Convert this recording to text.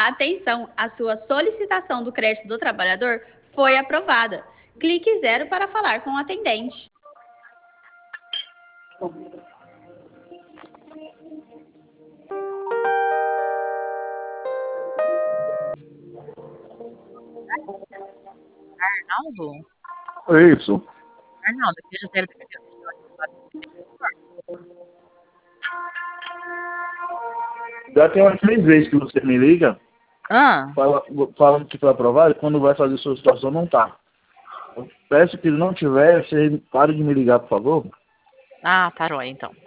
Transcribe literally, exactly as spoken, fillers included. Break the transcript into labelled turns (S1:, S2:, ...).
S1: Atenção, a sua solicitação do crédito do trabalhador foi aprovada. Clique zero para falar com o atendente.
S2: Arnaldo?
S3: Isso.
S2: Arnaldo, aqui é José da
S3: Já tem umas três vezes que você me liga,
S2: Ah,
S3: fala, falando que foi aprovado, e quando vai fazer sua situação não tá. Eu peço que não tiver, você pare de me ligar, por favor.
S2: ah, tá jóia, então.